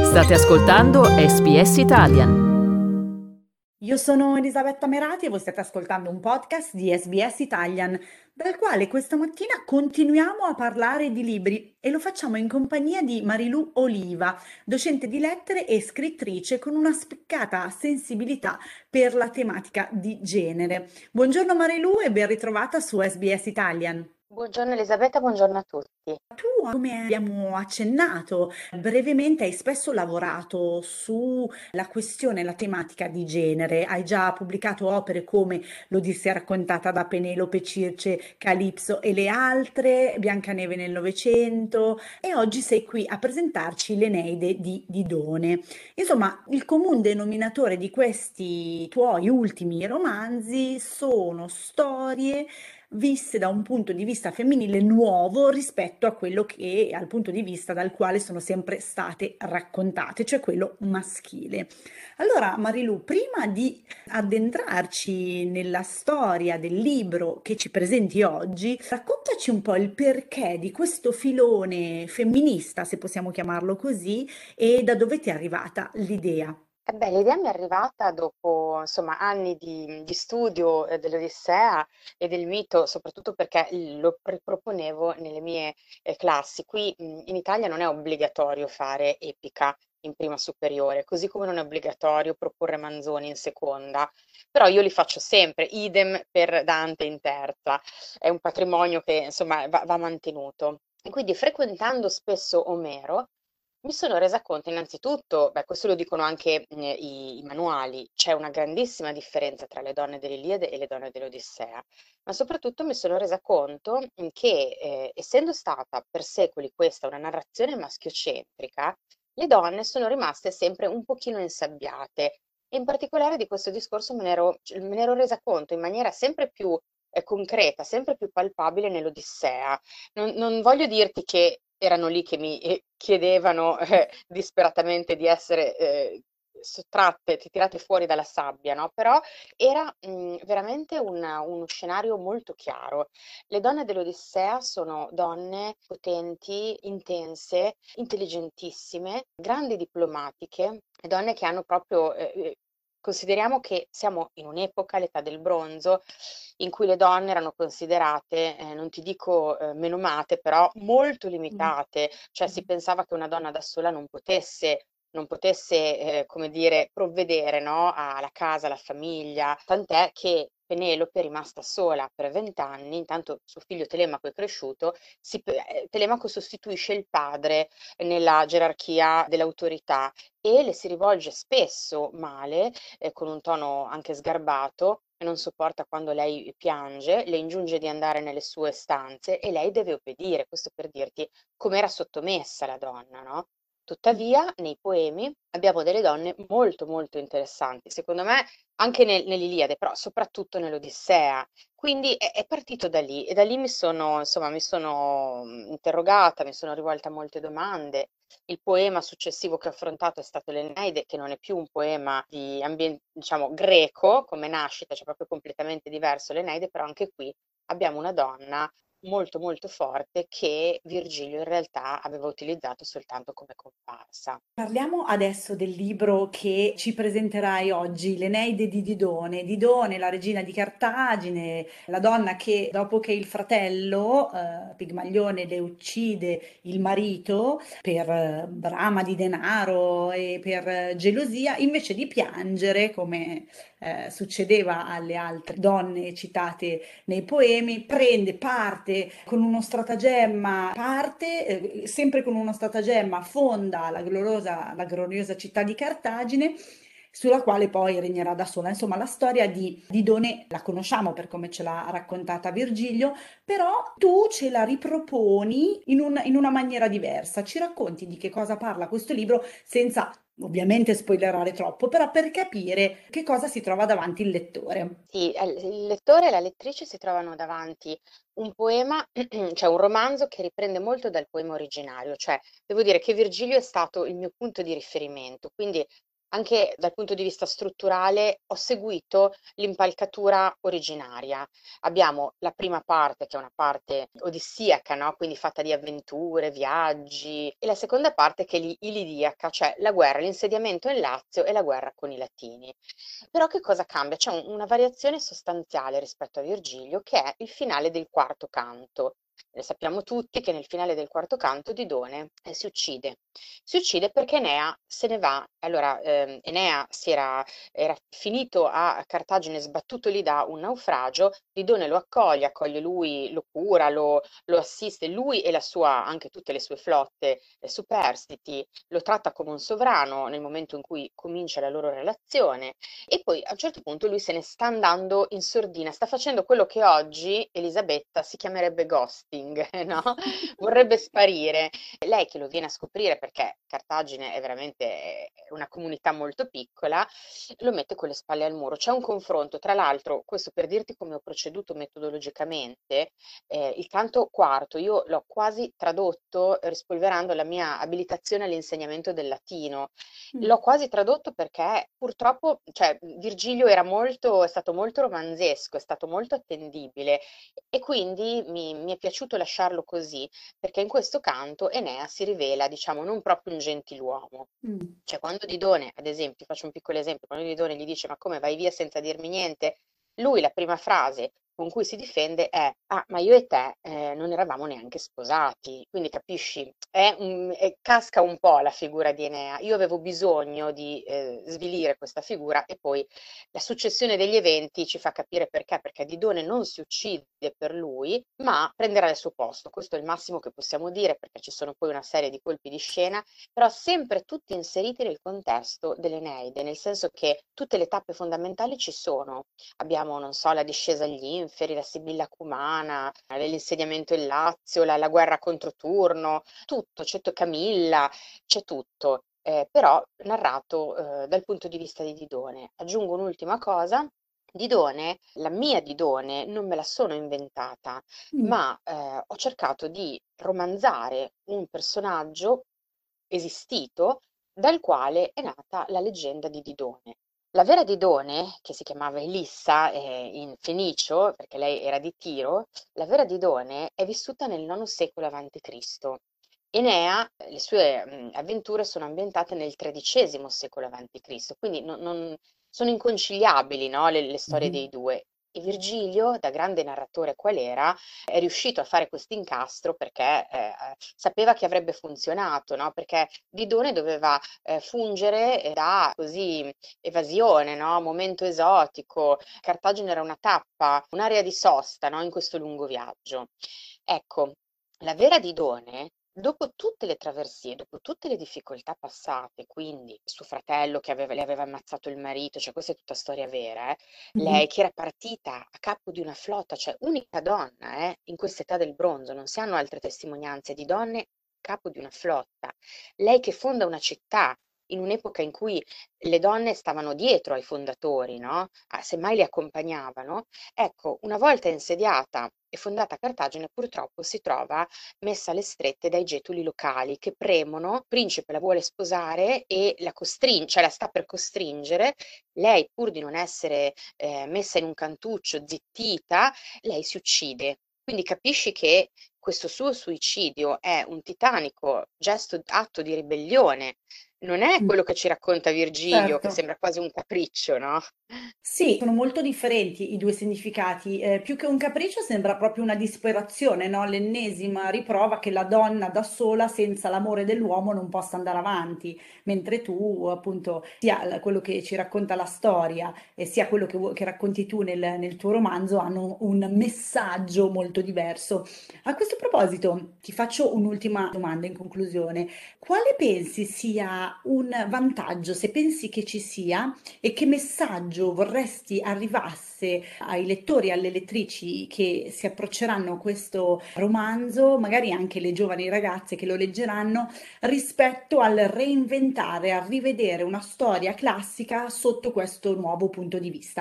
State ascoltando SBS Italian. Io sono Elisabetta Merati e voi state ascoltando un podcast di SBS Italian, dal quale questa mattina continuiamo a parlare di libri e lo facciamo in compagnia di Marilù Oliva, docente di lettere e scrittrice con una spiccata sensibilità per la tematica di genere. Buongiorno Marilù e ben ritrovata su SBS Italian. Buongiorno Elisabetta, buongiorno a tutti. Tu, come abbiamo accennato brevemente, hai spesso lavorato sulla questione, la tematica di genere. Hai già pubblicato opere come L'Odissea raccontata da Penelope, Circe, Calipso e le altre, Biancaneve nel Novecento, e oggi sei qui a presentarci l'Eneide di Didone. Insomma, il comune denominatore di questi tuoi ultimi romanzi sono storie viste da un punto di vista femminile nuovo rispetto a quello che al punto di vista dal quale sono sempre state raccontate, cioè quello maschile. Allora, Marilù, prima di addentrarci nella storia del libro che ci presenti oggi, raccontaci un po' il perché di questo filone femminista, se possiamo chiamarlo così, e da dove ti è arrivata l'idea. L'idea mi è arrivata dopo, insomma, anni di studio dell'Odissea e del mito, soprattutto perché lo riproponevo nelle mie classi. Qui in Italia non è obbligatorio fare epica in prima superiore, così come non è obbligatorio proporre Manzoni in seconda, però io li faccio sempre, idem per Dante in terza. È un patrimonio che, insomma, va mantenuto. E quindi frequentando spesso Omero, mi sono resa conto innanzitutto, beh, questo lo dicono anche i manuali, c'è una grandissima differenza tra le donne dell'Iliade e le donne dell'Odissea, ma soprattutto mi sono resa conto che essendo stata per secoli questa una narrazione maschiocentrica, le donne sono rimaste sempre un pochino insabbiate. E in particolare di questo discorso me ne ero resa conto in maniera sempre più concreta, sempre più palpabile nell'Odissea. Non voglio dirti che erano lì che mi chiedevano disperatamente di essere sottratte, tirate fuori dalla sabbia, no? Però era veramente uno scenario molto chiaro. Le donne dell'Odissea sono donne potenti, intense, intelligentissime, grandi diplomatiche, donne che hanno proprio consideriamo che siamo in un'epoca, l'età del bronzo, in cui le donne erano considerate, non ti dico menomate, però molto Mm. limitate, cioè si pensava che una donna da sola non potesse, come dire, provvedere, no, alla casa, alla famiglia, tant'è che Penelope è rimasta sola per 20 anni, intanto suo figlio Telemaco è cresciuto, Telemaco sostituisce il padre nella gerarchia dell'autorità e le si rivolge spesso male, con un tono anche sgarbato, e non sopporta quando lei piange, le ingiunge di andare nelle sue stanze e lei deve obbedire. Questo per dirti com'era sottomessa la donna, no? Tuttavia, nei poemi abbiamo delle donne molto molto interessanti, secondo me anche nell'Iliade, però soprattutto nell'Odissea. Quindi è partito da lì e da lì mi sono interrogata, mi sono rivolta a molte domande. Il poema successivo che ho affrontato è stato l'Eneide, che non è più un poema di ambiente, diciamo, greco come nascita, cioè proprio completamente diverso l'Eneide, però anche qui abbiamo una donna molto molto forte che Virgilio in realtà aveva utilizzato soltanto come comparsa. Parliamo adesso del libro che ci presenterai oggi, L'Eneide di Didone. Didone, la regina di Cartagine, la donna che dopo che il fratello Pigmalione le uccide il marito per brama di denaro e per gelosia, invece di piangere come succedeva alle altre donne citate nei poemi, parte con uno stratagemma, sempre con uno stratagemma, fonda la gloriosa città di Cartagine, sulla quale poi regnerà da sola. Insomma, la storia di Didone la conosciamo per come ce l'ha raccontata Virgilio, però tu ce la riproponi in una maniera diversa. Ci racconti di che cosa parla questo libro senza ovviamente spoilerare troppo, però per capire che cosa si trova davanti il lettore. Sì, il lettore e la lettrice si trovano davanti un poema, cioè un romanzo che riprende molto dal poema originario, cioè devo dire che Virgilio è stato il mio punto di riferimento, quindi anche dal punto di vista strutturale ho seguito l'impalcatura originaria. Abbiamo la prima parte, che è una parte odissiaca, no? Quindi fatta di avventure, viaggi, e la seconda parte che è ilidiaca, cioè la guerra, l'insediamento in Lazio e la guerra con i Latini. Però che cosa cambia? C'è una variazione sostanziale rispetto a Virgilio, che è il finale del quarto canto. Sappiamo tutti che nel finale del quarto canto Didone si uccide. Si uccide perché Enea se ne va. Allora, Enea era finito a Cartagine, sbattuto lì da un naufragio. Didone lo accoglie, accoglie lui, lo cura, lo assiste, lui e la sua, anche tutte le sue flotte superstiti, lo tratta come un sovrano nel momento in cui comincia la loro relazione. E poi a un certo punto lui se ne sta andando in sordina, sta facendo quello che oggi Elisabetta si chiamerebbe ghosting, no? Vorrebbe sparire. Lei che lo viene a scoprire perché Cartagine è veramente una comunità molto piccola, lo mette con le spalle al muro. C'è un confronto, tra l'altro, questo per dirti come ho proceduto metodologicamente, il canto quarto io l'ho quasi tradotto rispolverando la mia abilitazione all'insegnamento del latino. L'ho Mm. quasi tradotto perché purtroppo, cioè, Virgilio è stato molto romanzesco, è stato molto attendibile e quindi mi è piaciuto lasciarlo così, perché in questo canto Enea si rivela, diciamo, non proprio un gentiluomo. Mm. Cioè, quando Didone, ad esempio, faccio un piccolo esempio, quando Didone gli dice: Ma come vai via senza dirmi niente? Lui, la prima frase con cui si difende è: Ah, ma io e te non eravamo neanche sposati. Quindi capisci, casca un po' la figura di Enea. Io avevo bisogno di svilire questa figura e poi la successione degli eventi ci fa capire perché Didone non si uccide per lui, ma prenderà il suo posto. Questo è il massimo che possiamo dire, perché ci sono poi una serie di colpi di scena, però sempre tutti inseriti nel contesto dell'Eneide, nel senso che tutte le tappe fondamentali ci sono. Abbiamo, non so, la discesa agli inferi, la Sibilla Cumana, l'insediamento in Lazio, la guerra contro Turno, tutto, c'è Camilla, c'è tutto. Però narrato dal punto di vista di Didone. Aggiungo un'ultima cosa. Didone, la mia Didone, non me la sono inventata, Mm. ma ho cercato di romanzare un personaggio esistito dal quale è nata la leggenda di Didone. La vera Didone, che si chiamava Elissa in fenicio, perché lei era di Tiro, la vera Didone è vissuta nel IX secolo avanti Cristo. Enea, le sue avventure sono ambientate nel XIII secolo avanti Cristo, quindi sono inconciliabili, no, le storie dei Mhm. due. E Virgilio, da grande narratore qual era, è riuscito a fare questo incastro perché sapeva che avrebbe funzionato, no? Perché Didone doveva fungere da così evasione, no? Momento esotico. Cartagine era una tappa, un'area di sosta, no? In questo lungo viaggio. Ecco, la vera Didone, dopo tutte le traversie, dopo tutte le difficoltà passate, quindi suo fratello che le aveva ammazzato il marito, cioè questa è tutta storia vera, lei Mhm. che era partita a capo di una flotta, cioè unica donna, in questa età del bronzo, non si hanno altre testimonianze di donne a capo di una flotta. Lei che fonda una città in un'epoca in cui le donne stavano dietro ai fondatori, no? Semmai li accompagnavano. Ecco, una volta insediata e fondata Cartagine, purtroppo si trova messa alle strette dai getuli locali che premono, il principe la vuole sposare e la costringe, cioè la sta per costringere, lei pur di non essere messa in un cantuccio, zittita, lei si uccide. Quindi capisci che questo suo suicidio è un titanico gesto, atto di ribellione. Non è Mm. quello che ci racconta Virgilio, che Certo. sembra quasi un capriccio, no? Sì, sono molto differenti i due significati. Più che un capriccio sembra proprio una disperazione, no? L'ennesima riprova che la donna da sola, senza l'amore dell'uomo, non possa andare avanti, mentre tu, appunto, sia quello che ci racconta la storia e sia quello che racconti tu nel tuo romanzo hanno un messaggio molto diverso. A questo proposito, ti faccio un'ultima domanda in conclusione. Quale pensi sia un vantaggio, se pensi che ci sia? E che messaggio vorresti arrivasse ai lettori e alle lettrici che si approcceranno a questo romanzo, magari anche le giovani ragazze che lo leggeranno, rispetto al reinventare, a rivedere una storia classica sotto questo nuovo punto di vista?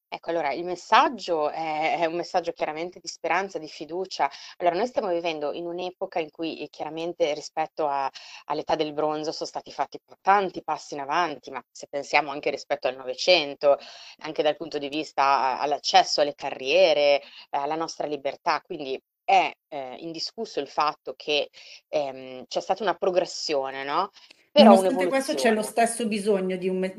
Ecco, allora il messaggio è un messaggio chiaramente di speranza, di fiducia. Allora, noi stiamo vivendo in un'epoca in cui chiaramente rispetto all'età del bronzo sono stati fatti tanti passi in avanti, ma se pensiamo anche rispetto al Novecento, anche dal punto di vista all'accesso alle carriere, alla nostra libertà, quindi è indiscusso il fatto che c'è stata una progressione, no? Però Nonostante questo c'è lo un'evoluzione. stesso bisogno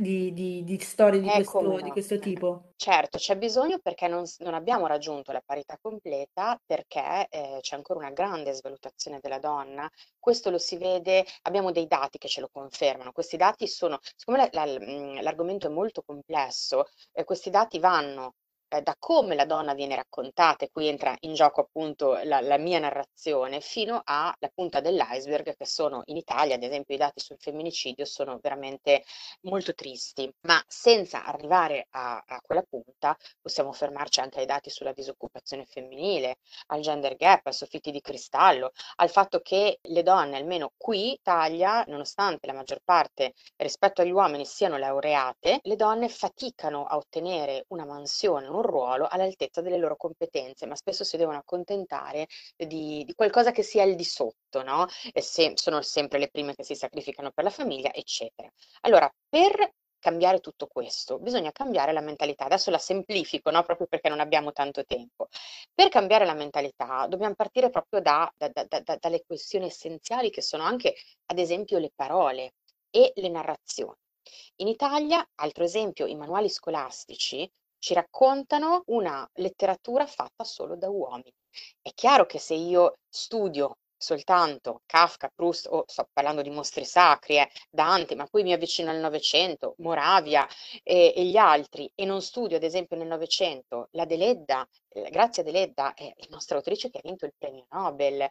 di storie Come di no. questo tipo. Certo, c'è bisogno perché non abbiamo raggiunto la parità completa, perché c'è ancora una grande svalutazione della donna. Questo lo si vede, abbiamo dei dati che ce lo confermano. Questi dati sono, siccome l'argomento è molto complesso, questi dati vanno da come la donna viene raccontata, e qui entra in gioco appunto la mia narrazione, fino alla punta dell'iceberg, che sono in Italia, ad esempio, i dati sul femminicidio sono veramente molto tristi, ma senza arrivare a quella punta possiamo fermarci anche ai dati sulla disoccupazione femminile, al gender gap, ai soffitti di cristallo, al fatto che le donne, almeno qui in Italia, nonostante la maggior parte rispetto agli uomini siano laureate, le donne faticano a ottenere una mansione, un ruolo all'altezza delle loro competenze, ma spesso si devono accontentare di qualcosa che sia al di sotto, no? E sono sempre le prime che si sacrificano per la famiglia, eccetera. Allora, per cambiare tutto questo, bisogna cambiare la mentalità. Adesso la semplifico, no? Proprio perché non abbiamo tanto tempo. Per cambiare la mentalità dobbiamo partire proprio dalle questioni essenziali che sono anche, ad esempio, le parole e le narrazioni. In Italia, altro esempio, i manuali scolastici ci raccontano una letteratura fatta solo da uomini. È chiaro che se io studio soltanto Kafka, Proust, o sto parlando di mostri sacri, Dante, ma poi mi avvicino al Novecento, Moravia e gli altri, e non studio, ad esempio, nel Novecento la Deledda. Grazia Deledda è la nostra autrice che ha vinto il premio Nobel,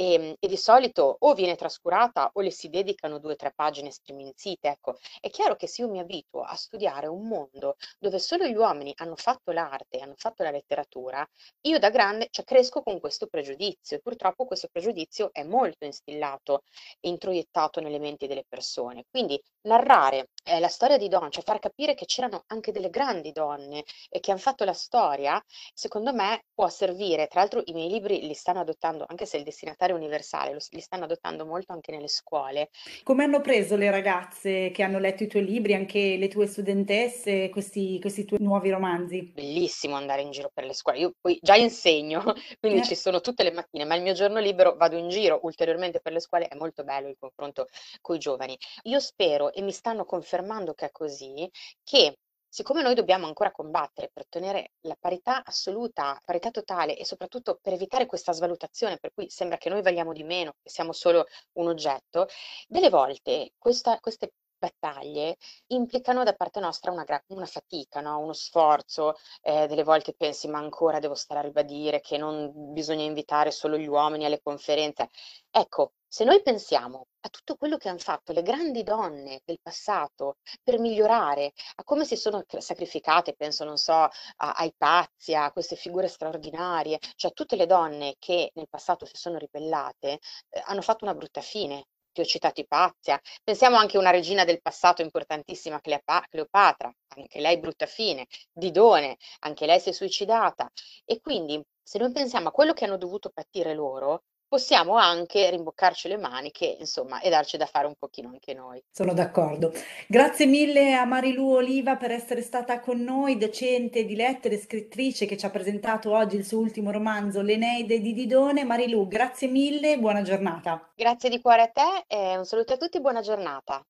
e di solito o viene trascurata o le si dedicano 2 o 3 pagine striminzite. Ecco, è chiaro che se io mi abituo a studiare un mondo dove solo gli uomini hanno fatto l'arte, hanno fatto la letteratura, io da grande, cioè, cresco con questo pregiudizio, e purtroppo questo pregiudizio è molto instillato e introiettato nelle menti delle persone. Quindi narrare la storia di donne, cioè far capire che c'erano anche delle grandi donne e che hanno fatto la storia, secondo me può servire. Tra l'altro i miei libri li stanno adottando, anche se il destinatario è universale, li stanno adottando molto anche nelle scuole. Come hanno preso le ragazze che hanno letto i tuoi libri, anche le tue studentesse, questi tuoi nuovi romanzi? Bellissimo andare in giro per le scuole. Io poi già insegno, quindi Eh, ci sono tutte le mattine, ma il mio giorno libero vado in giro ulteriormente per le scuole, è molto bello il confronto con i giovani. Io spero, e mi stanno confermando che è così, che siccome noi dobbiamo ancora combattere per ottenere la parità assoluta, parità totale, e soprattutto per evitare questa svalutazione per cui sembra che noi valiamo di meno, che siamo solo un oggetto, delle volte queste battaglie implicano da parte nostra una fatica, no? Uno sforzo. Delle volte pensi, ma ancora devo stare a ribadire che non bisogna invitare solo gli uomini alle conferenze. Ecco, se noi pensiamo a tutto quello che hanno fatto le grandi donne del passato per migliorare, a come si sono sacrificate, penso, non so, ai pazzi, a queste figure straordinarie, cioè tutte le donne che nel passato si sono ribellate, hanno fatto una brutta fine. Ti ho citato Ipazia, pensiamo anche a una regina del passato importantissima, Cleopatra, anche lei brutta fine, Didone, anche lei si è suicidata. E quindi, se noi pensiamo a quello che hanno dovuto patire loro, possiamo anche rimboccarci le maniche, insomma, e darci da fare un pochino anche noi. sono d'accordo. Grazie mille a Marilu Oliva per essere stata con noi, docente di lettere e scrittrice che ci ha presentato oggi il suo ultimo romanzo, L'Eneide di Didone. Marilu, grazie mille, buona giornata. Grazie di cuore a te e un saluto a tutti, buona giornata.